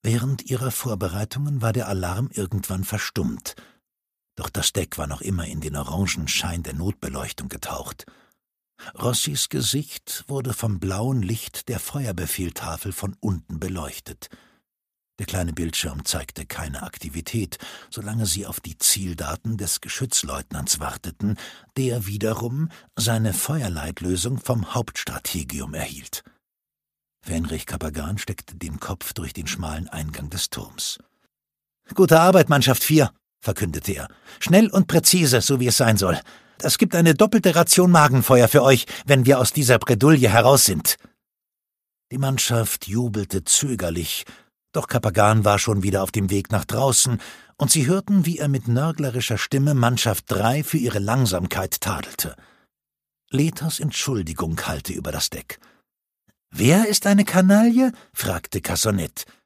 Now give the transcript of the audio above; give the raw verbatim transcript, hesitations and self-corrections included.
Während ihrer Vorbereitungen war der Alarm irgendwann verstummt. Doch das Deck war noch immer in den orangen Schein der Notbeleuchtung getaucht. Rossis Gesicht wurde vom blauen Licht der Feuerbefehltafel von unten beleuchtet. Der kleine Bildschirm zeigte keine Aktivität, solange sie auf die Zieldaten des Geschützleutnants warteten, der wiederum seine Feuerleitlösung vom Hauptstrategium erhielt. Fenrich Kapagan steckte den Kopf durch den schmalen Eingang des Turms. »Gute Arbeit, Mannschaft vier«, verkündete er. »Schnell und präzise, so wie es sein soll. Es gibt eine doppelte Ration Magenfeuer für euch, wenn wir aus dieser Bredouille heraus sind.« Die Mannschaft jubelte zögerlich, doch Kapagan war schon wieder auf dem Weg nach draußen, und sie hörten, wie er mit nörglerischer Stimme Mannschaft drei für ihre Langsamkeit tadelte. Letas Entschuldigung hallte über das Deck. »Wer ist eine Kanaille?« fragte Cassonette.